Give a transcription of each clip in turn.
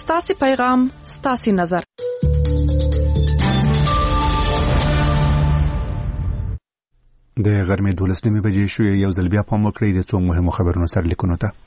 ستاسو پیغام، ستاسو نظر. د غرمې 12 بجې شوې، یو ځل بیا پام وکړئ د څو مهمو خبرونو سرلیکونو ته.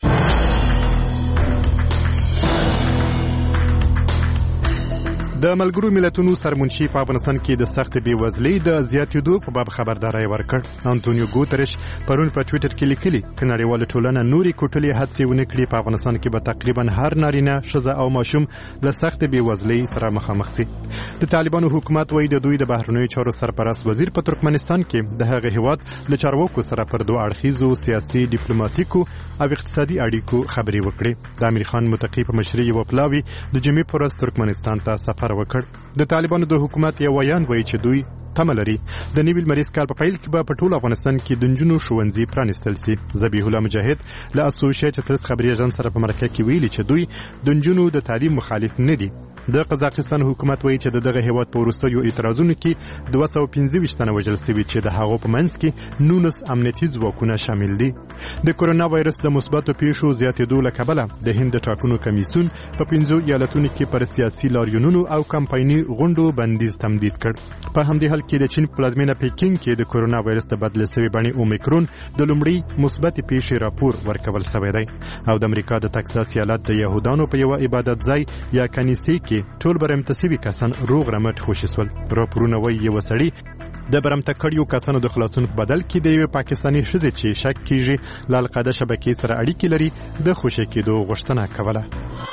د ملګرو ملتونو سرمنشي په افغانستان کې د سخت بېوزلۍ د زیاتېدو په باب خبرداري ورکړ. انټونیو ګوترش پرون په ټویټر کې لیکلي چې نړیواله ټولنه نوري کوټلې هڅې ونه کړي په افغانستان کې به تقریبا هر نارینه، ښځه او ماشوم له سخت بېوزلۍ سره مخامخ شي. د طالبانو حکومت وایي د دوی د بهرنیو چارو سرپرست وزیر په ترکمنستان کې د هغه هیواد له چارواکو سره پر دوه اړخیزو سیاسي، ډیپلوماټیکو او اقتصادي اړیکو خبرې وکړي. د امیر خان متقی په مشرۍ یو پلاوی د جمعې پر ورځ ترکمنستان ته سفر وکړ. د طالبانو د حکومت یو ویان وایي چې دوی تمه لري د نوي لمریز کال په پیل کې به په ټول افغانستان کې د نجونو ښوونځي پرانیستل شي. ذبیح الله مجاهد له اسوسییټډ پریس خبري اژانس سره په مرکه کې ویلي چې دوی د نجونو د تعلیم مخالف نه دي. د قزاقستان حکومت وایي چې دغه هیواد په وروستیو اعتراضونو کې 215 تنه وژل شوي چې د هغو په منځ کې 19 امنیتي ځواکونه شامل دي. د کورونا وایرس د مثبتو پیښو زیاتېدو له کبله د هند د ټاکنو کمیسیون په 15 ایالتونو کې پر سیاسي لاریونونو او کمپایني غونډو بندیز تمدید کړ. په همدې حال کې د چین پلازمینه پیکینګ کې د کورونا وایرس د بدل شوي بڼې اومیکرون د لومړي مثبت پیښې راپور ورکول شوی دی. او د امریکا د تکساس ایالت د يهودانو په یو عبادت ځای یا کنیسې کې ټول برمته شوي کسان روغ رمټ خوشي شول. راپورونه وایي یو سړی د برمته کړیو کسانو د خلاصون په بدل کې د یو پاکستاني ښځې چې شک کیږي له القاعده شبکې سره اړیکې لري د خوشي کېدو غوښتنه کوله.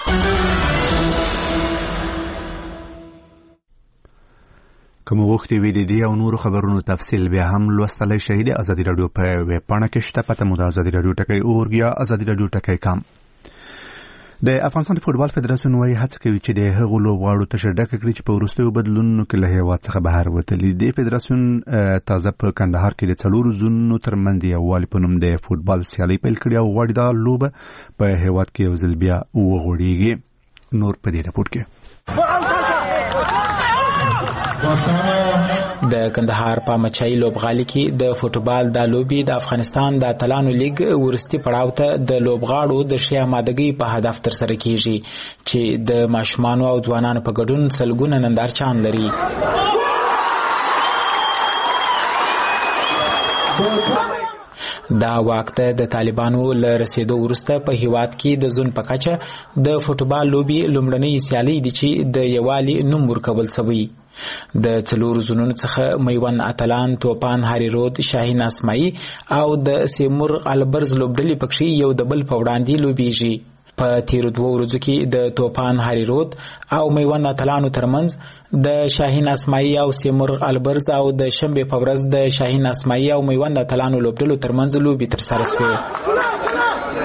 کوم وخت وی دي او نور خبرونو تفصیل بیا هم لوستلای شئ د ازادي رادیو په ویب پاڼه کې شته. پته مو د ازادي رادیو ټکی اورګ یا ازادي رادیو ټکی کام. د افغانستان د فوټبال فدراسیون وايي هڅه کوي چې د هغو لوبغاړو تشه ډکه کړي چې په وروستیو بدلونونو کې له هیواد څخه بهر وتلي. د فدراسیون تازه په کندهار کې د 4 زونونو ترمنځ یووالي په نوم د فوټبال سیالي پیل کړې او غواړي دا لوبه په هیواد کې یو ځل بیا وغوړېږي. نور په دې رپورټ کې د کندهار په مچای لوبغالي کې د فوټبال د لوبي د افغانستان د اتلانو لیګ ورستي پړاو ته د لوبغاړو د ښه آمادګۍ په هدف تر سره کیږي چې د ماشومان او ځوانانو په ګډون سلګونه نندارچیان لري. دا وخت د طالبانو له رسیدو وروسته په هیواد کې د زون په کچه د فوټبال لوبي لومړنۍ سیالي دي چې د یوالي نوم ورکول شوی. د 4 زونونو څخه میوند اتلان، توپان هاري رود، شاهین اسماعي او د سیمور البرز لوبډلې پکې یو د بل په وړاندې لوبيږي. په تیرو 2 ورځو کې د توپان هاري رود او میوند اتلانو ترمنځ د شاهین اسماعي او سیمور البرز او د شنبه په ورځ د شاهین اسماعي او میوند اتلانو لوبډلو ترمنځ لوبي تر سره شوې.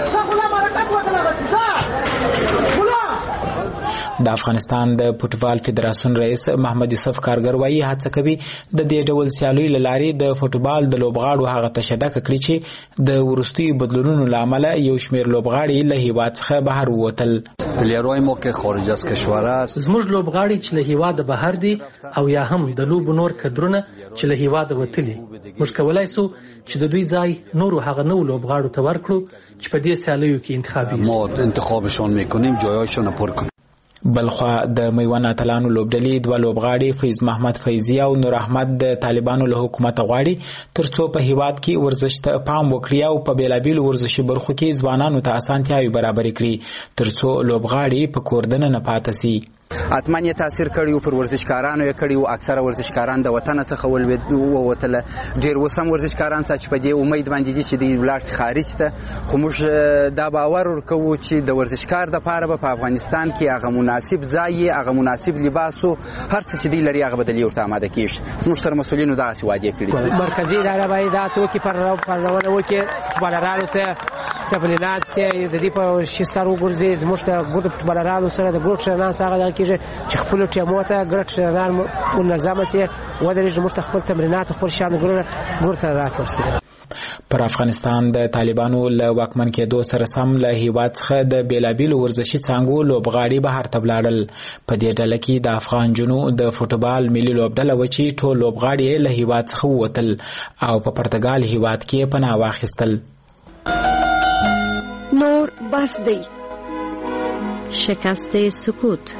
د افغانستان د فوټبال فدراسیون رئیس محمد یوسف کارګر وايي هڅه کوي د دې ډول سیالیو له لارې د فوټبال د لوبغاړو هغه تشدد کړي چې د ورستیو بدلونونو لامل یو شمېر لوبغاړي له هیواد څخه بهر ووتل. پلیرای ما که خارج از کشور است زموږ لوبغاړي چې له هیواد بهر دي او یا هم د لوب نور کډرونه چې له هیواد وتلي موږ کولای سو چې د دوی ځای نور هغه نو لوبغاړو ته ورکړو چې په دې سیالیو کې انتخابي ما انتخابشون میکنیم جایاشون پر کنیم. بلخوا د میوند اتلانو لوبډلې 2 لوبغاړي فیض محمد فیضی او نور احمد د طالبانو له حکومت غواړي ترڅو په هیواد کې ورزش ته پام وکړي او په بیلابیلو ورزشي برخو کې ځوانانو ته اسانتیاوي برابر کړي ترڅو لوبغاړي په کوردن نه پاتې شي. حتما یې تاثیر کړی پر ورزشکارانو یې کړی او اکثره ورزشکاران د وطن څخه ووتل. ډیر وسم ورزشکاران چې په دې امید باندې دي چې د ولارت خارج ته خو موږ دا باور ورکوو چې د ورزشکار د لپاره په افغانستان کې هغه مناسب ځای، هغه مناسب لباس او هر څه چې دی لري هغه بدلی ورته آماده کیږي. زموږ تر مسؤلینو دا وعده کړی مرکزی اداره باید دا څه کې پرونه وکړي فوټبالرانو ته تمرینات کې د دې په شسارو ګرځي زموږ د ګروپ فوټبالرانو سره د ګروپ شناس هغه چې خپل ټیمو ته ګرټ ران منظمه سي ودرېږي موږ خپل تمرینات خپل شان ګورته راکړسي. پر افغانستان د طالبانو له واکمن کېدو سره سم له هیواد څخه د بیلابیلو ورزشي څانګو لوبغاړي بهر ته ولاړل. په دې ډله کې د افغان جنو د فوټبال ملي لوبډله و چې ټول لوبغاړي له هیواد څخه ووتل او په پرتګال هیواد کې پناه واخیستل. نور بس دی شکست سکوت.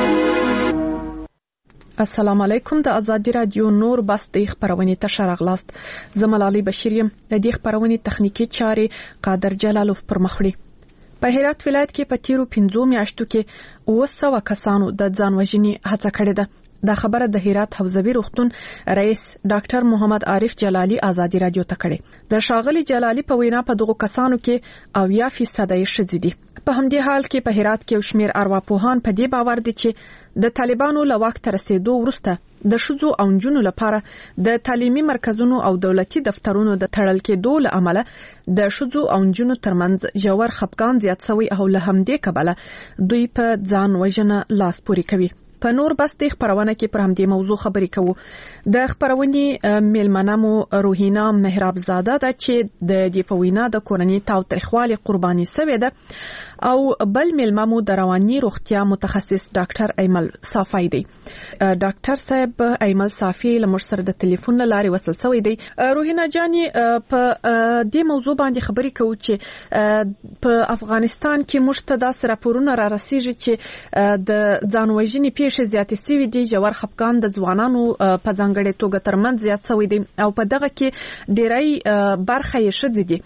السلام علیکم. د ازادي رادیو نور بس د خبرونې ته راغلاست. زملالي بشیر یم. د دې خبرونې تخنیکی چارې قادر جلالوف پر مخړي. په هرات ولایت کې په تیرو 15 میاشتو کې 900 کسانو د ځان وژنې هڅه کړې ده. دا خبره د هرات حوزوي روغتون رئیس ډاکټر محمد عارف جلالی ازادي رادیو ته کړې. د شاغلی جلالی په وینا په دغه کسانو کې 80% یې ښځې دي. په همدې حال کې په هرات کې یو شمېر ارواپوهان په دې باور دي چې د طالبانو له واک ته رسیدو وروسته د ښځو او نجونو لپاره د تعلیمي مرکزونو او دولتي دفترونو د تړل کېدو له امله د ښځو او نجونو ترمنځ ژور خپګان زیات شوی او له همدې کبله دوی په ځان وژنه لاس پورې کوي. په نور بس د خبرونه کې پر همدې موضوع خبرې کوو. د خبرونې میلمنه مو روحینا مهراب زاده ده چې د دې په وینا د کورنۍ تاوتریخوالي قرباني شوې ده او بل میلمه مو د رواني روغتیا متخصص ډاکټر ایمل صافی دی. ډاکټر صاحب ایمل صافی له موږ سره د ټلیفون لارې وصل شوی دی. روحینا جاني په دې موضوع باندې خبرې کوو چې په افغانستان کې موږ ته د راپورونو را رسیږي چې د ځان وژنې پیښې زیاتې شوې دي. ژور خپګان د ځوانانو په ځانګړې توګه ترمنځ زیات شوی دی او په دغه کې ډېری برخه یې ښځې دي.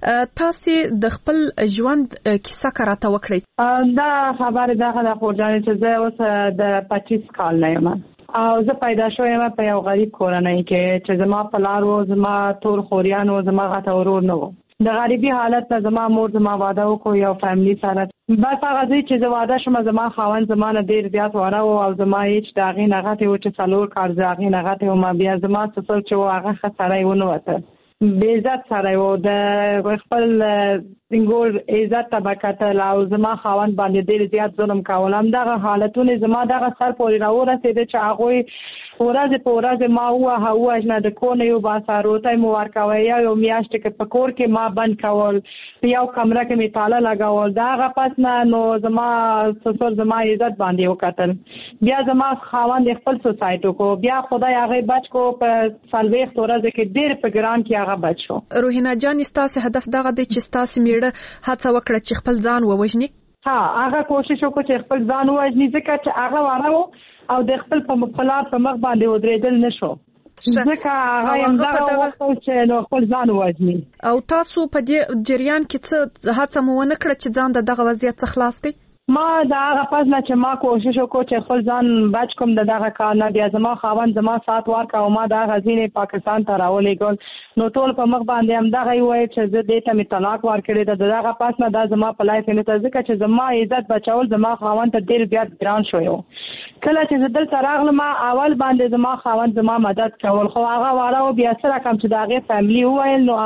تاسو د خپل ژوند کیسه راته وکړئ. دا خبره دغه خورجانې چې زه اوس د 25 کال نه یم او زه پیدا شوم په یو غریب کورنۍ کې چې زما پلار و، زما ټول خوریان و، زما غته ورور نه و. د غریبي حالت ته زما مور زما واده وکړو یو فیملی سره. بس هغه ځای چې زه واده شوم زما خاوند زما نه ډېر زیات واره و او زما هیڅ د هغې نه غټې و چې 4 کال زه هغې نه غټې وم. بیا زما سسر چې و هغه ښه سړی ونه وته، بې عزت سړی و، د خپل سنګور عزت ته به کتل او زما خاوند باندې ډېر زیات ظلم کول. همدغه حالتونه زما دغه سر پورې راورسېده چې هغوی ورځ په ورځ ما ووژنه، د کور نه یو باسه، روټۍ مو ورکوی، یو میاشت کې په کور کې ما بند کول، په یو کمره کې مې تاله لګول. د هغه پس نه نو زما سسر زما عزت باندې وکتل. بیا زما خاوند خپل سوسایټ وکړو، بیا خدای هغې بچ کو په 40 ورځې کې ډېر په ګران کې هغه بچ شو. روحینا جان ستاسو هدف دغه دی چې ستاسو میړه هڅه وکړه چې خپل ځان ووژني؟ ها، هغه کوشش وکړ چې خپل ځان ووژني ځکه چې هغه واره و او د خپل په مخالف په مخ باندې ودرېدل نشو، ځکه هغه همدغه وغوښتل چې نو خپل ځان ووژني. او تاسو په دې جریان کې څه هڅه مو ونه کړه چې ځان د دغه وضعیت څخه خلاص کړئ؟ ما د هغه پس نه چې ما کوشش وکړو چې خپل ځان بچ کوم د دغه کار نه، بیا زما خاوند زما سات ورکړ او ما د هغه ځینې پاکستان ته راولېږل. نو ټول په مخ باندې همدغه یې وویل چې زه دې ته مې طلاق ورکړې ده. د دغه پس نه دا زما په لایف نه ته ځکه چې زما عزت بچول زما خاوند ته ډېر زیات ګران شوی و. کله چې زه دلته راغلم اول باندې زما خاوند زما مدد کول، خو هغه واره و بیا سره کوم چې د هغې فیملي وویل نو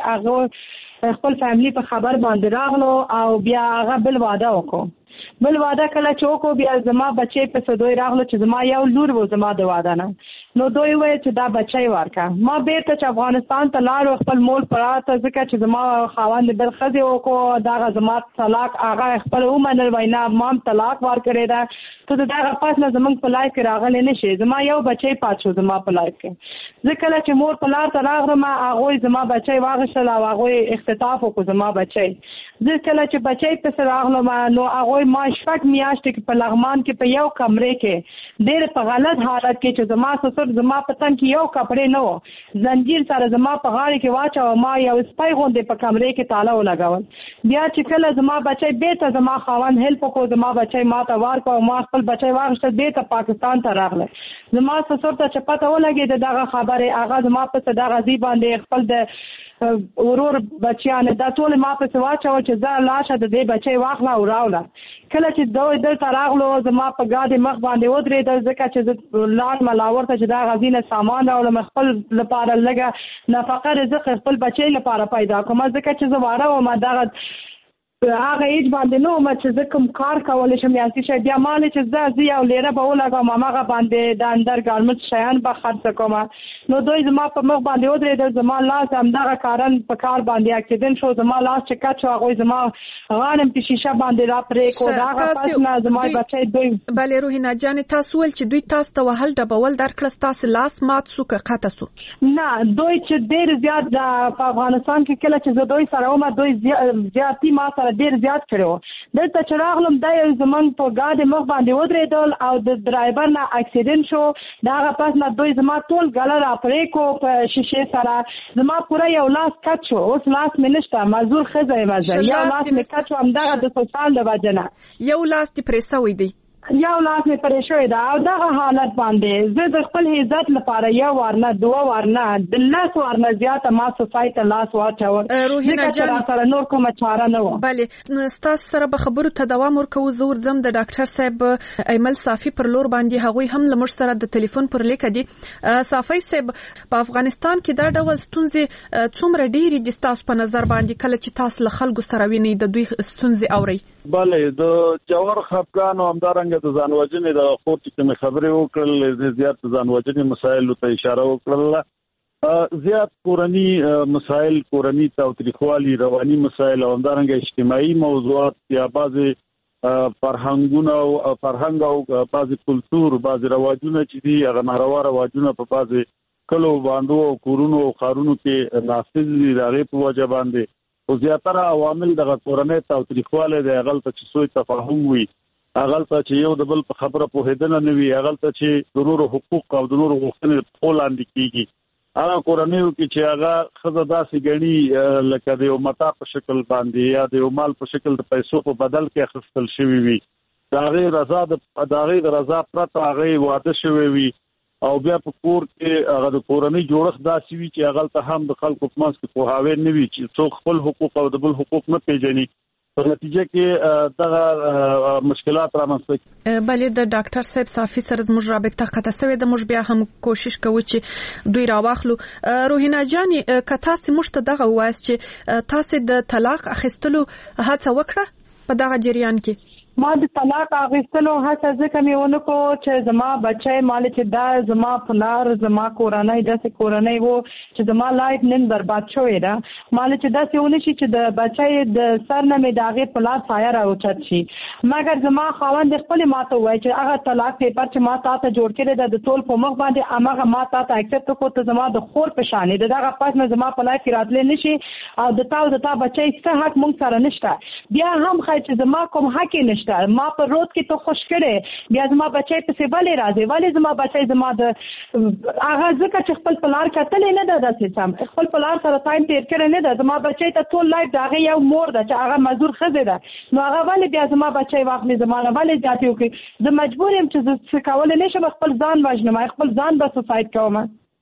هغه خپل فیملي په خبر باندې راغلو او بیا هغه بل واده وکړو. بل واده کله چې وکړو بیا زما بچی پسې دوی راغلو چې زما یو لور و زما د واده نه. نو دوی وویل چې دا بچی ورکړه. ما بیرته چې افغانستان ته لاړو خپل مول پراته ځکه چې زما خاوند بل ښځې وکړو، دغه زما طلاق هغه خپل ومنل، وینا ما هم طلاق ورکړې ده. ته د دغه پس نه زموږ په لایف کې راغلی نه شي. زما یو بچی پات شو زما په لایف کې. زه کله چې مور په لار ته راغلم هغوی زما بچی واغېستل او هغوی اختطاف وکړو زما بچی. زه کله چې بچی پسې راغلم نو هغوی ما 6 میاشتې کې په لغمان کې په یو کمرې کې ډېر په غلط حالت کې چې زما سسر زما په تن کې یو کپړې نه و، زنجیر سره زما په غاړې کې واچو، ما یو سپی غوندې په کمرې کې تاله ولګول. بیا چې کله زما بچی بیرته زما خاوند هیلپ وکړو، زما بچی ما ته ورکړ او ما خپل بچی واغېسته بیرته پاکستان ته راغلی. زما سسر ته چې پته ولګېده دغه خبرې، هغه زما پسې دغه ځای باندې خپل د ورور بچیان دا ټول ما پسې واچول چې زه لاړ شه د دې بچی واخله او راوړه. کله چې دوی دلته راغلو زما په ګاډۍ مخ باندې ودرېدل ځکه چې زه لاړم لاور ته چې دا غزي نه سامان راوړم خپل لپاره لږه نفقه رزق خپل بچی لپاره پیدا کوم ځکه چې زه واره وم دغه هغه ایج باندې نو ما چې زه کوم کار کولی شم یا څه شی. بیا مالې چې زه یو لیره به ولګوم هماغه باندې د اندر ګارمنټ شیان به خرڅ کوم. نو دوی زما په مخ باندې ودرېدل، زما لاس همدغه کارن په کار باندې اکسیډنټ شو، زما لاس چې کټ شو هغوی زما غاړم په شیشه باندې را پرې کړو. د هغه پس نه زما بچی دوی بلې روحینا جانې تاسو ویل چې دوی تاسو ته وهل ډبول درکړه، ستاسو لاس مات سو که قطع سو؟ نه، دوی چې ډېر زیات په افغانستان کې کله چې زه دوی سره وم دوی زیاتي ما سره سره ډیر زیات کړو دلته چې راغلم د زمنګ په ګاډي مخ باندې ودرېدل او د ډرایور نه اکسیډنټ شو داغه پس نه دوی زما ټول ګاله را پرې کو په شیشه سره زما پوره یو لاس کټ شو اوس لاس مې نشته مزور خزه مزه یو لاس مې کټ شو همدغه د سوسال د وجنه یو لاس دې پرې سوی دی یو لاس مې پرې شوی دا او دغه حالت باندې زه د خپل عزت لپاره یو ورنه دوه ورنه د لاس ورنه زیاته ما سوسایټ لاس واچول روحینا جان سره نور کومه چاره نه و بله ستاسو سره به خبرو ته دوام ورکوو زور زم د ډاکټر صاحب ایمل صافي پر لور باندې هغوی هم لمر سره د ټلیفون پر لیک دي صافي صاحب په افغانستان کې دا ډول ستونزې څومره ډېری دي تاسو په نظر باندې کله چې تاسو له خلکو سره ویني د دوی ستونزې اوري بله د جوار خفګان او همدارنګه د ځان وژنې د خور چې خبرې وکړل زیات ځان وژنې مسایل ته اشاره وکړل زیات کورنی مسایل کورنی تاوتریخوالي رواني مسایل او همدارنګه اجتماعي موضوعات یا بعضي فرهنګ او بعضي کلچر بعضي رواجونه چې دي هغه ناروا رواجونه په بعضي کلو باندې او کورونو او خارونو کې نافذ دي دغه په وجه باندې او زیاتره عوامل د کورنۍ تاوتریخواله د غلطه چې سوء تفاهم وي غلطه چې یو د بل په خبره پوهیدنه نه وي غلطه چې د نورو حقوق او د نورو غوښتنې په لاندې کیږي هغه کورنۍ کې چې هغه خزه داسې غني لکه د یو متا په شکل باندې یا د یو مال په شکل د پیسو په بدل کې اخیستل شوی وي دا غیر رضا پرته هغه واده شوی وي او بیا په کور کې هغه د کورنۍ جوړښت داسې وي چې هغه ته هم د خلکو په منځ کې پوهاوی نه وي چې څوک خپل حقوق او د بل حقوق نه پیژني په نتیجه کې دغه مشکلات رامنځته کیږي بلې د ډاکټر صاحب صافي سره زموږ رابطه قطع شوې ده موږ بیا هم کوشش کوو چې دوی راواخلو روحینا جاني که تاسو موږ ته دغه وایي چې تاسو د طلاق اخیستلو هڅه وکړه په دغه جریان کې ما د طلاق اخیستلو هڅه ځکه مې ونه کو چې زما بچی مال چې دا زما پلار زما کورنۍ داسې کورنۍ وو چې زما لایف نن برباد شوې ده مال چې داسې ونه شي چې د بچی د سر نه مې داغه پلار سایه راوچت شي مګر زما خاوند خپل ماته وایي چې هغه طلاق پیپر چې ما تاسو جوړ کړی د ټول په مخ باندې هغه ما تاسو اکسپټ کو ته زما د خور په شان دغه پاس نه زما په لایف کې راتلې نشي او د تا بچی څه حق مونږ سره نشته بیا هم خای چې زما کوم حق نشته ما پر روز کې تو خوش کړي بیا زما بچی په سی بلې راځي ولی زما بچی زما د هغه ځکه چې خپل پلار کتلې نه ده داسې سم خپل پلار سره ټایم تیر کړی نه ده زما بچی ته ټول لایف داغه یو مور ده چې هغه مزدور خزه ده نو هغه ولی بیا زما بچی واخلي زما ولی ذاتي وکي زه مجبور یم چې څه کول نشم خپل ځان وژنم خپل ځان به سوسایډ کوم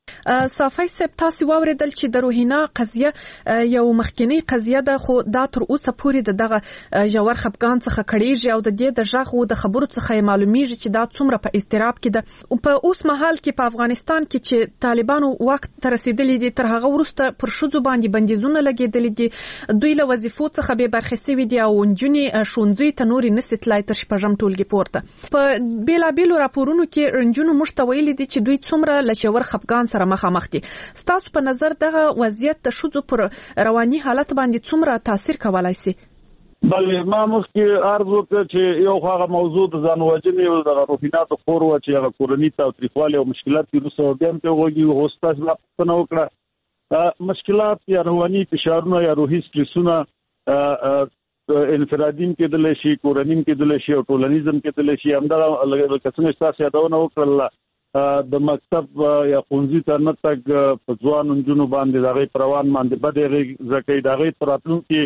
صافي صاحب تاسو واوریدل چې د روحینا قضیه یو مخکنی قضیه ده خو دا تر اوسه پورې دغه جوړ خپګان څخه کړيږي او د دې د ژغو د خبرو څخه معلومیږي چې دا څومره په استراب کې ده په اوس مهال کې په افغانستان کې چې طالبانو وخت تر رسیدلې دي تر هغه وروسته پر شوزو باندې بندیزونه لګیدلې دي دوی له وظیفو څخه به برخه سوي دي او نجونې شونځي ته نوري نستلای تر شپږم ټولګي پورته په بیلابیلو راپورونو کې رنجونو مشتویل دي چې دوی څومره لشور خپګان سره مخامخ دي ستاسو په نظر دغه وضعیت د شوزو پر رواني حالت باندې څومره تاثیر کولای شي بلې ما مخکې عرض وکړ چې یو هغه موضوع د ځان وژنې او د روحیناتو خور و چې هغه کورنۍ تاوتریخوالی او مشکلات کې روسو بیا هم ته وګورئ هوستاس لا پوښتنه وکړه مشکلات یا رواني فشارونه یا روحي سټریسونه انفرادین کېدل شي کورنۍ کېدل شي او ټولنیزم کېدل شي همدغه لکه څنګه تاسو یادونه وکړل د مکتب یا ښوونځي ته نه تګ په ځوان نجونو باندې دغه پروان باندې بده ځکه دغه پراتلونکو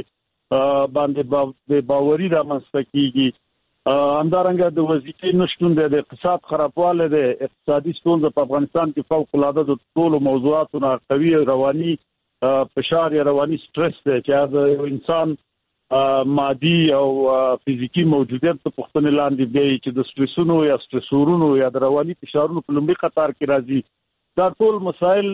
باندې باوري رامنځته کیږي همدارنګه د وظیفې نشټون د اقتصاد خرابواله د اقتصادي ستونزې په افغانستان کې فوق العاده د ټولو موضوعاتو قوي رواني فشار یا رواني سټرس دی چې د انسان مادي او فزیکی موجودیت په پښتنه لاندې دی چې د سټریسونو یا سټریسورونو یا د رواني فشارونو په لومړي قطار کې راځي دا ټول مسایل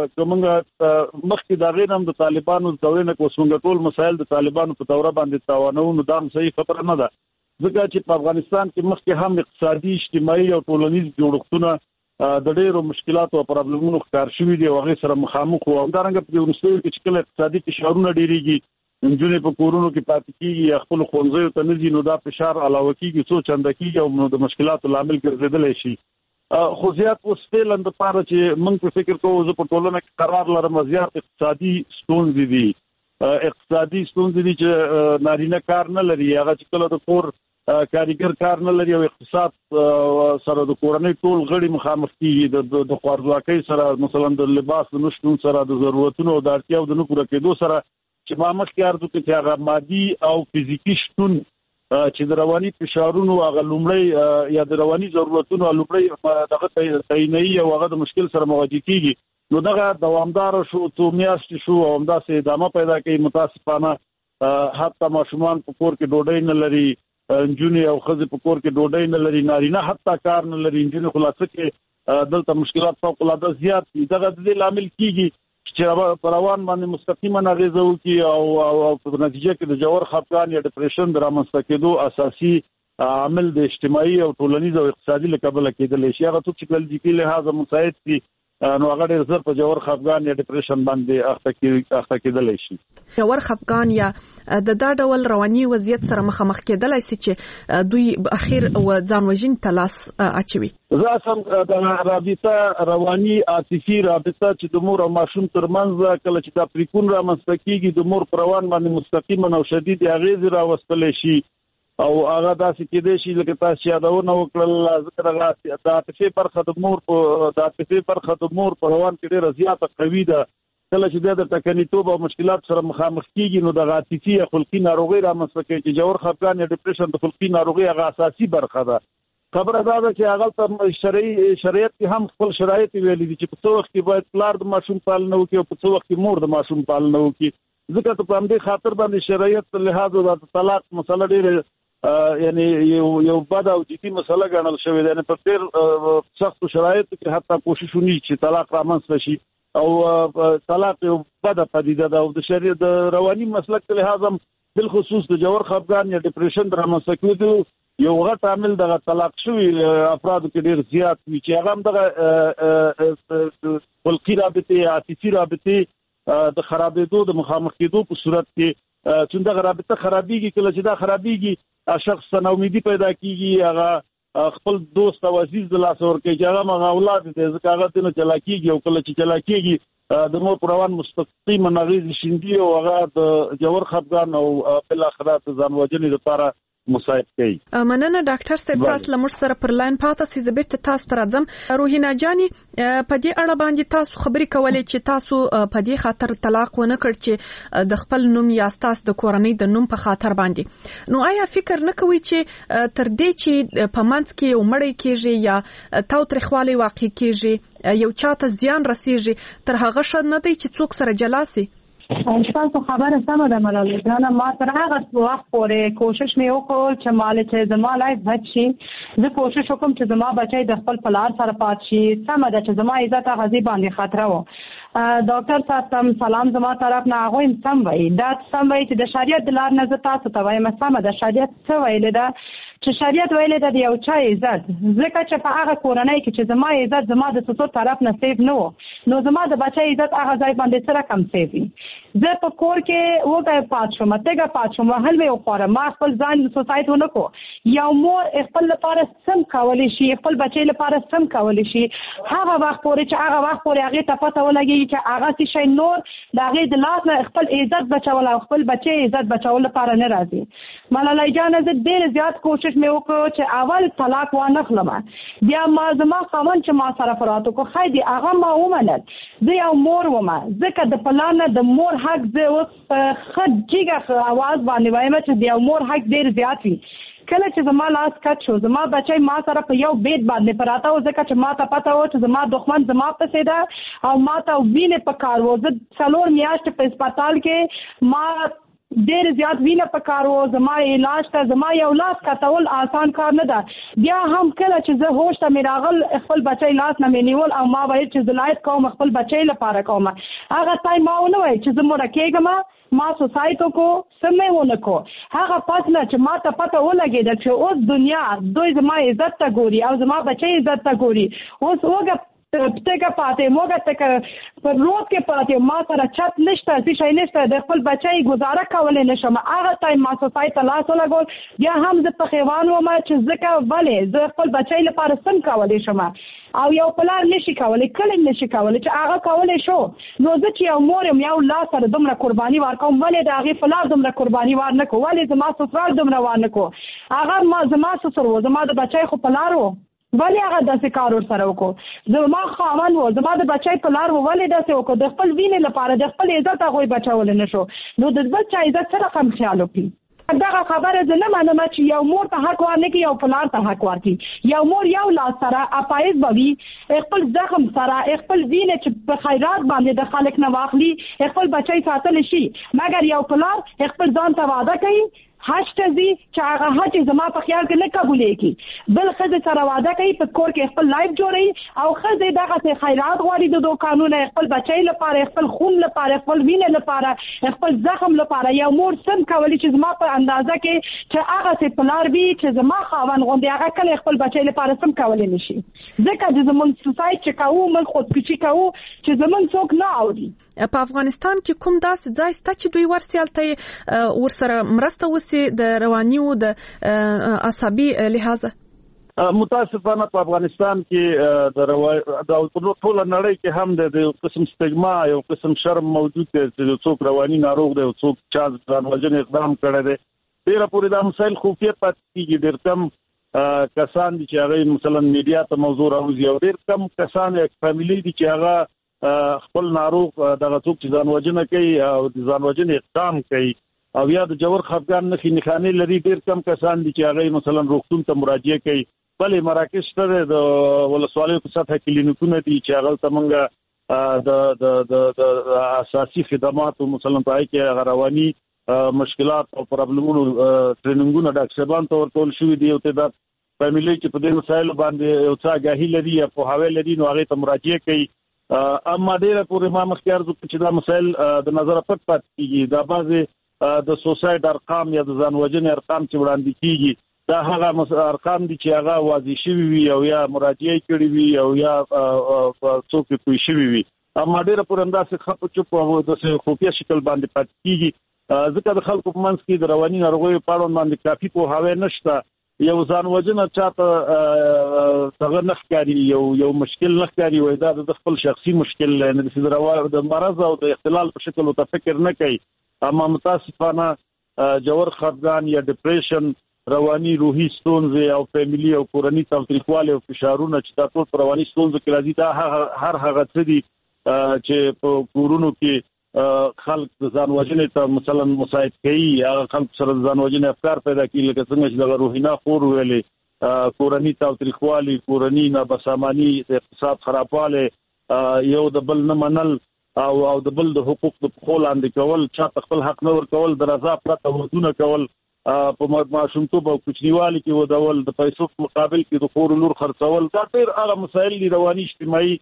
کومه مخکې دا غینم د طالبانو دوینه کوڅنګ ټول مسایل د طالبانو په توره باندې تاوانونو دا صحیح خبره نه ده ځکه چې په افغانستان کې مخکې هم اقتصادي اجتماعي او ټولنیز جوړښتونه د ډېرو مشکلاتو او پرابلمونو ښکار شوي دي او هغه سره مخامخ وو همدارنګه په ورستیو کې چې کله اقتصادي فشارونه ډېریږي انجونې په کورونو کې پاتې کیږي یا خپل ښوونځیو ته نه ځي نو دا فشار علاوه کیږي څو چنده کیږي او د مشکلاتو لامل ګرځیدلی شي خو زیات اوس فعلا د پاره چې موږ په فکر کوو زه په ټولنه کې قرار لرم زیات اقتصادي ستونزې دي اقتصادي ستونزې دي چې نارینه کار نه لري، هغه چې کله د کور کاریګر کار نه لري او اقتصاد سره د کورنۍ ټول غړي مخامخ کیږي د خوارځواکۍ سره، مثلا د لباس د نشټون سره، د ضرورتونو او د اړتیاو د نه پوره کېدو سره، چې ما مخکې عرض وکړ چې هغه مادي او فزیکي شتون چې د رواني فشارونو هغه لومړی یا د رواني ضرورتونو لومړی دغه تعیني او هغه د مشکل سره مواجه کیږي، نو دغه دوامدار شو څو میاشتې شو او همداسې ادامه پیدا کوي. متاسفانه حتی ماشومان په کور کې ډوډۍ نه لري، انجونې او ښځې په کور کې ډوډۍ نه لري، نارینه حتی کار نه لري، انجونې خلاصه کې دلته مشکلات فوق العاده زیات دي. دغه د دې لامل کیږي چې په روان باندې مستقیما اغیزه وکړي او په نتیجه کې د ژور خفګان یا ډیپریشن د رامنځته کېدو اساسي عامل د اجتماعي او ټولنیز او اقتصادي له کبله کېدلی شي. هغه څوک چې کلینیکي لحاظه مساعد دي نو هغه ډېر زر په ژور خفګان یا ډیپریشن باندې اخته کېدلی شي. ژور خفګان یا د دا ډول رواني وضعیت سره مخامخ کېدلی شي چې دوی اخر ځان وژنې ته لاس اچوي. زه سم د رابطه رواني عاطفي رابطه چې د مور او ماشوم ترمنځ کله چې دا پریکون رامنځته کېږي د مور پر روان باندې مستقیما او شدید اغیزې راوستلی شي او هغه داسې کېدای شي لکه تاسو یادونه وکړل ذکر هغه د عاطفي برخه د مور په روان کې ډېره زیاته قوي ده. کله چې د تکنیتوب او مشکلات سره مخامخ کیږي نو د عاطفي خلقي ناروغي رامنځته کوي چې ژور خفګان یا ډیپریشن د خلقي ناروغي هغه اساسي برخه ده. خبره دا ده چې هغه تر شریعت کې هم خپل شرایط ویلي دي چې په څو وخت کې باید پلار د ماشوم پالنه وکړي او په څو وخت کې مور د ماشوم پالنه وکړي. ځکه ته په همدې خاطر باندې شریعت لحاظ د طلاق مسله ډېره یعنی یو بد او جدي مسله ګڼل شوې ده. یعنی په ډېر سختو شرایطو کې حتی کوشش ونی چې طلاق رامنځته شي او طلاق یو بده پدیده ده او د شریعت د رواني مسلک په لحاظ هم بالخصوص د ژور خفګان یا ډیپریشن د رامنځته کېدو یو غټ عامل دغه طلاق شوي افرادو کې ډېر زیات وي چې هغه هم دغه خلقي رابطې عاطفي رابطې د خرابېدو د مخامخ کېدو په صورت کې چې دغه رابطه خرابېږي. کله چې دا خرابېږي شخص ته ناامیدي پیدا کیږي، هغه خپل دوست او عزیز د لاس ورکوي چې هغه مغه اولاد دي ځکه هغه دنه چلا کیږي او کله چې چلا کیږي د مور پر روان مستقیما نغیز شیندي او هغه د ژور خفګان او بل اخر د ځان وژنې لپاره مساعد کوي. مننه ډاکټر صاحب، تاسو لمر سره پر لاین پاتې سي زبېت تاسو تر ځم. روحینا جاني په دې اړه باندې تاسو خبرې کولې چې تاسو په دې خاطر طلاق ونه کړ چې د خپل نوم یا تاسو د کورنۍ د نوم په خاطر باندې، نو آیا فکر نه کوي چې تر دې چې په منځ کې ومړی کېږي یا تاوتریخوالی واقع کېږي یو چاته زیان رسیږي تر هغه ښه نه دی چې څوک سره جلا سي؟ تاسو خبره سمه ده ملالۍ جانه. ما تر هغه وخت پورې کوشش مې وکړ چې مال چې زما لایف بچ شي، زه کوشش وکم چې زما بچی د خپل پلار سره پات شي. سمه ده چې زما عزت غزي باندې خطر و. ډاکټر صاحب سلام زما طرف نه هغه سم وای دا سم وای چې د شریعت د لار نه ز تاسو ته وایم سمه ده. شریعت څه ویل ده چې شریعت ویل ده د یو چا عزت، ځکه چې په هغه کورنۍ کې چې زما عزت زما د څو طرف نه سیف نه و نو زما د بچی عزت هغه ځای باندې سره کم سیف وي. زه په کور کې وګای پات شوم، تګه پات شوم، هل مې وخوره، ما خپل ځان سوسایټ ونه کو. یو مور خپل لپاره سم کولی شي، خپل بچی لپاره سم کولی شي هغه وخت پورې چې هغه وخت پورې هغه ته پته ولګي چې هغه څه شي نور د هغه د لاس نه خپل عزت بچول او خپل بچی عزت بچول لپاره نه راځي. ملالۍ جان زه ډېر زیات کوشش مې وکړ چې اول طلاق وانه خلم، بیا ما زما خاوند چې ما سره فراتو کو خایدي هغه ما ومنل. زه یو مور ومه ځکه د پلان د مور حق زه اوس په خجیګه आवाज باندې وایم چې د یو مور حق ډېر زیات وي. کله چې زما لاس کټ شو زما بچی ما سره په یو بیت باندې پراته و ځکه چې ما ته پته و چې زما دښمن زما پسې ده او ما ته وینې په کار و. زه 4 میاشتې په هسپتال کې ما ډېر زیات وینه په کار و. زما علاج ته زما یو لاس کټول آسان کار نه ده. بیا هم کله چې زه هوش ته مې راغل خپل بچی لاس نه مې نیول او ما ویل چې زلایت کوم خپل بچی لپاره کوم. هغه ټایم ما ونه وای چې زه مړه کېږم، ما سوسایټو کو سمې ونه کو. هغه پس نه چې ما ته پته ولګېده چې اوس دنیا دوی زما عزت ته ګوري او زما بچی عزت ته ګوري. اوس وګه تګه پاتې موږ ته په روډ کې پاتې ما سره چت نشته، څه شي نشته، د خپل بچی گزاره کولای نشم. هغه ټایم ما سوسایټ لاس ولګول. بیا هم زه په خیوان وم چې ځکه ولې زه خپل بچی لپاره سم کولای شم. او یو پلار نشي کولای کله نشي کولای چې هغه کولای شو نو زه چې یو مور یم یو لا سره دومره قرباني ورکوم ولې د هغې پلار دومره قرباني ورنکړو ولې زما سسرال دومره ورنکړو هغه زما سسر و زما د بچی خو پلار و ولې هغه داسې کار ورسره وکړو زما خاوند و زما د بچی پلار و ولې داسې وکړو د خپل وینې لپاره د خپل عزت هغوی بچولی نه شو نو د بل چا عزت څه رقم خیال وکړي دغه خبره زه نه منم چې یو مور ته حق ورنکړي یو پلار ته حق ورکړي یو مور یو لاس سره اپایز به وي خپل زخم سره خپل وینې چې په خیرات باندې د خلک نه واخلي خپل بچی ساتلی شي مګر یو پلار خپل ځان ته وعده کوي حج ته ځي چې هغه حج زما په خیال کې نه قبولېږي بل ښځې سره واده کوي په کور کې خپل لایف جوړوي او ښځې دغسې خیرات غواړي د دوکانونه خپل بچی لپاره خپل خون لپاره خپل وینې لپاره خپل زخم لپاره یو مور سم کولی چې زما په اندازه کې چې هغسې پلار وي چې زما خاوند غوندې هغه کله خپل بچی لپاره سم کولی نه شي ځکه چې زموږ سوسایټ چې کوو موږ خودکشي کوو چې زموږ څوک نه اوري په افغانستان کې کوم داسې ځای شته چې دوی ورسیالته ورسره مرسته وسي د رواني او د عصبي لحاظه متاسفانه په افغانستان کې د ټول نړۍ کې هم د قسم سټیګما یو قسم شرم موجود دی چې څوک رواني ناروغ دی او څوک چا ځان وژنې اقدام کړی دی ډیره پورې دا مسایل خفیه پاتې کېږي ډېر کم کسان دي چې هغه مثلا میډیا ته موضوع راوځي او ډېر کم کسان یک فیملی دي چې هغه خپل ناروغ دغه څوک چې ځان وژنه کوي او د ځان وژنې اقدام کوي او یا د جوړ خفګان نښانې لري ډېر کم کسان دي چې هغه مثلا روغتون ته مراجعه کوي بلې مراکز شته د ولسوالیو په سطحه کلینیکونه دي چې هغه ته موږ د اساسي خدماتو مثلا په کې رواني مشکلات او پرابلمونو ټریننګونه ډاکټران ته ورکول شوي دي او ته د فیملی چې په دې مسایلو باندې یو څه آګاهي لري یا پوهاوی لري نو هغه ته مراجعه کوي اما ډیره پورې ما مخکې عرض وکړ چې دا مسایل د نظر پټ پاتې کیږي دا بعضې د سوسایټ ارقام یا د ځان وژنې ارقام چې وړاندې کیږي دا هغه ارقام دي چې هغه واضح شوي وي او یا مراجعه کړي وي او یا څوک پوه شوي وي اما ډیره پورې همداسې خپ چوپ او د خفیه شکل باندې پاتې کیږي ځکه د خلکو په منځ کې د رواني ناروغیو په اړه باندې کافي پوهاوی نشته یو ځان وژنه چاته څنګه نخکاری یو مشکل نخکاری وای دا د خپل شخصي مشکل نه د مرض او د اختلال په شکل او تفکر نه کوي اما متاسفانه جوړ خفګان یا ډیپریشن رواني روحي ستونزې او فیملی او کورنۍ تاوتریخوالی او فشارونه چې دا ټول رواني ستونزې کې راځي دا هر هغه څه دي چې په کورونو کې خلک د ځان وژنې ته مثلا مساعد کوي هغه خلک سره ځان وژنې افکار پیدا کوي لکه څنګه چې د روحینا خور ویلې کورنۍ تاوتریخوالی کورنۍ نابساماني د اقتصاد خرابوالی یو د بل نه منل او د بل د حقوق د پخو لاندې کول چا خپل حق نه ورکول د رضا پرته ودونه کول په ماشومتوب او کوچنیوالي کې ودول د پیسو په مقابل کې د خور لور خرڅول دا ډېر هغه مسایل دي رواني اجتماعي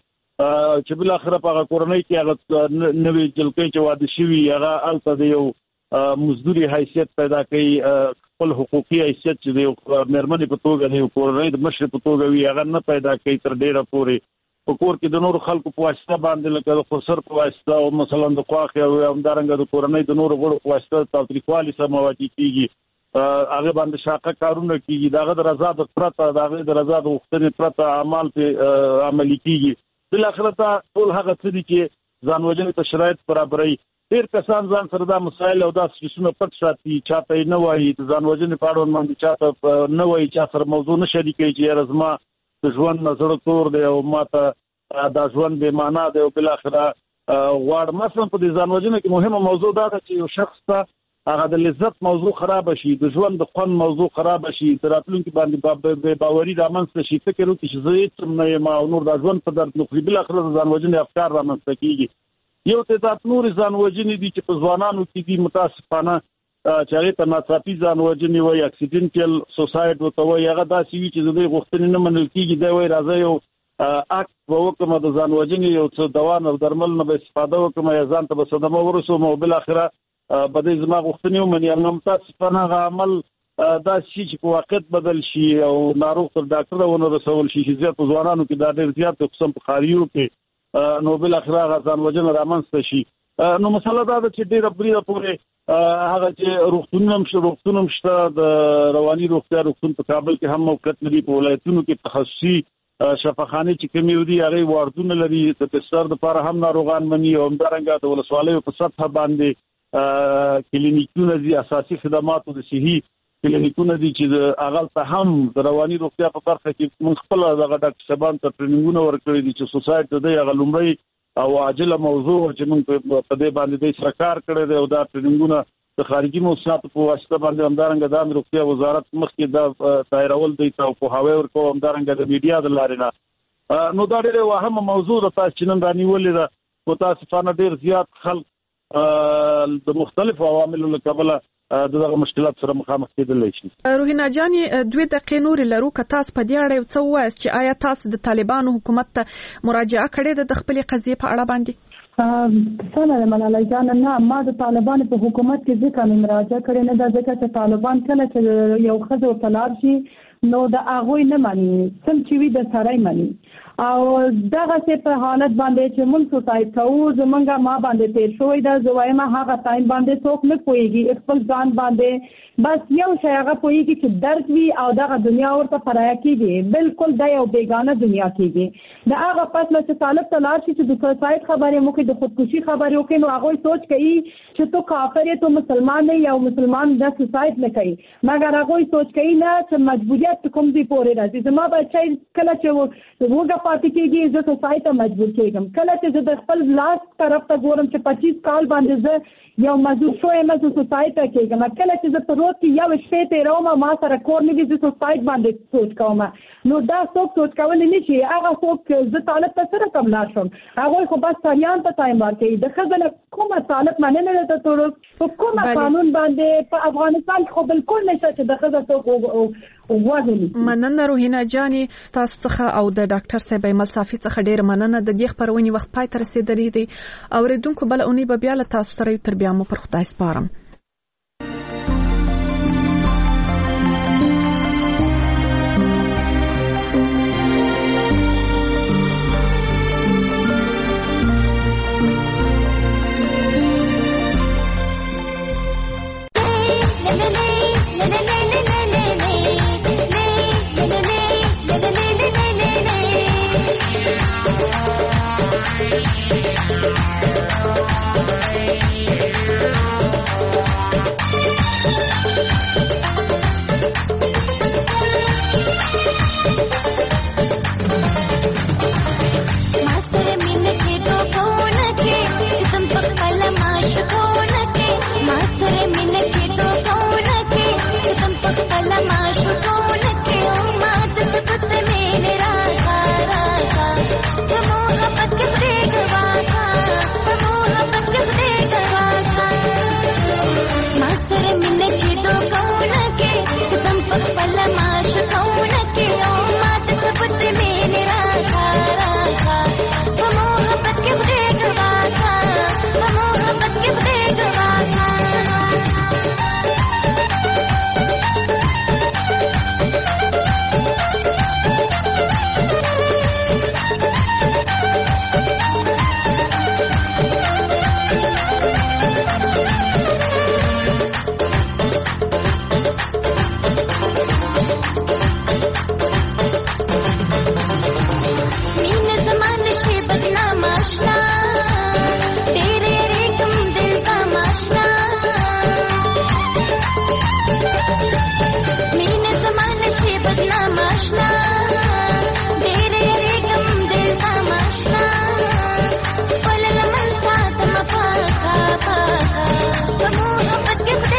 چې بل اخره په کورنۍ کې هغه نوې جلکې چې واده شوي هغه الته د یو مزدوري حیثیت پیدا کوي خپل حقوقي حیثیت چې د مېرمنې په توګه د کورنۍ د مشر په توګه وي هغه نه پیدا کوي تر ډیره پورې په کور کې د نور خلکو په واسطه باندې لکه د خسر په واسطه او مثلا د خواخ او همدارنګه د کورنۍ د نور غړو په واسطه تاوتریخوالي سره مواجه کیږي هغه باندې شاقه کارونه کیږي دغه د رضا د پرته دغه د رضا د وختنې پرته اعمال په عملي کیږي بل اخر ته ټول هغه څه دي چې ځان وژنې ته شرایط برابري ډېر کسان ځان سره دا مسایل او دا څه پټ ساتي چاته نه وایي د ځان وژنې په اړه باندې چاته نه وایي چا سره موضوع نه شریکي چې رزما د ژوند نظر تور دی او ماته دا ژوند به معنا دی او بل اخر غواړ مثلا په دې ځان وژنې کې مهمه موضوع دا ده چې یو شخص ته هغه د لذت موضوع خراب شي د ژوند د خوند موضوع خراب شي د راتلونکي باندې باوري رامنځته شي فکر وکړي چې زه هیڅ نه یم او نور د ژوند په درد نو بل اخر ځان وژنې افکار رامنځته کیږي یو تعداد نور ځان وژنې دي چې په ځوانانو کې دي متاسفانه چې هغه ته ناڅاپي ځان وژنې وایي اکسیډنټل سوسایډ وته وایي هغه داسې وي چې د غوښتنې نه منل کیږي دا وایي راځي یو اکټ وکم د ځان وژنې یو څه دوا او درمل نه به استفاده وکم یا ځان ته به صدمه ورسوم او بل اخر بده زما غوښتنې ومني هغه متاسفانه هغه عمل دا شي چې په واقعیت بدل شي او ناروغ تر ډاکټر ونه رسول شي چې زیات ځوانانو کې دا ډېر زیات قسم په خاریو کې نو بل اخر هغه ځان وژنه رامنځته شي نو مسله دا ده چې ډېر بریده پورې هغه چې روغتونم شته د رواني روغتیا روغتون په کابل کې هم موقعیت لري په ولایتونو کې تخصصي شفاخانه چې کومې ودی هغه واردونه لري د بستر لپاره هم ناروغان مني او همدارنګه د ولسوالیو په سطح باندې کلینیکونه دي اساسي خدماتو د صحي کلینیکونه دي چې د اغل ته هم د رواني روغتیا په برخه کې موږ خپل دغه ډاکټر صاحبان ته ټریننګونه ورکړي دي چې سوسایټي د غلمړی او عاجله موضوع چې موږ په دې باندې د سرکار کړی دی او دا ټریننګونه د خارجي موسساتو په واسطه باندې همدارنګه د روغتیا وزارت مخکې د دایرول دی ته په هاوی ورکو همدارنګه د میډیا د لارې نه نو دا ډېر وهمه موضوع ده چې نن رانیولې ده متاسفانه ډېر زیات خلک د مختلفو عواملو له کبله دغه مشکلات سره مخامخ کېدلی شي. روحینا جاني 2 دقیقې نور لرو که تاسو په دې اړه څه وایئ چې آیا تاسو د طالبانو حکومت ته مراجعه کړې ده د خپل قضیې په اړه باندې؟ سلام ملالۍ جان نه ما د طالبانو په حکومت کې ځکه مراجعه کړې نه ده ځکه چې طالبان کله چې یو ښځه وطلار شي نو د هغوی نه مني سم چې وي د سړی مني او دغه څه په حالت باندې چې موږ سوسایټ کوو زمونږه ما باندې تیر شوی دا زوایم هغه ټایم باندې څوک نه پوهیږي خپل ځان باندې بس یو شی هغه پوهیږي چې درد وي او دغه دنیا ورته پرایا کیږي بالکل د یو بیگانه دنیا کیږي د هغه پس چې طالب تلار شي چې د سوسایټ خبرې مو کې د خودکشي خبرې وکړي نو هغه سوچ کوي چې تو کافر یې تو مسلمان نه یو مسلمان د سوسایټ نه کوي مګر هغه سوچ کوي نه چې مجبوریت کوم دی پورې راځي زما بچی کله چې وګه پاتې کېږي زه سوسایټ مجبور کېږم کله چې زه د خپل لاس طرف ته ګورم چې 25 کال باندې زه یو مزور شوې مزه سوسایټ کېږم کله چې زه په روز کې یو شپې تیروم ما سره کور نه دي زه سوسایټ باندې سوچ کوم نو دا څوک سوچ کول نه شي هغه څوک زه طالب ته سره کوم لا شم هغه خو بس سریان ته ټایم ورکړي د خزل کومه طالب مننه ته تر کومه قانون باندې په افغانستان خو بالکل نشته چې د خزل څوک وغوړي. مننه روحینا جاني تاسو څخه او د ډاکټر صاحب مصافي څخه ډیر مننه د دې خبرونې وخت پای ته رسیدلې دي اوریدونکو بل اونۍ به بیا له تاسو سره تر بیا مو پر خدای سپارم.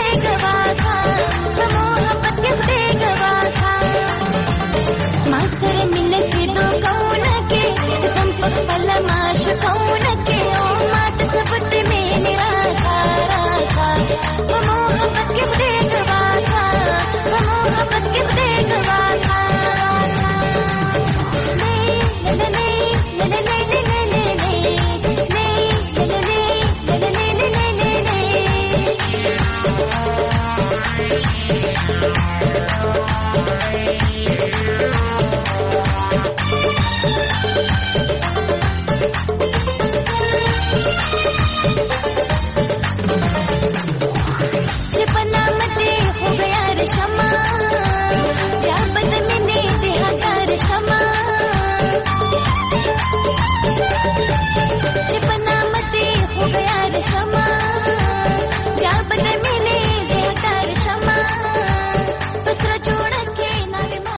Master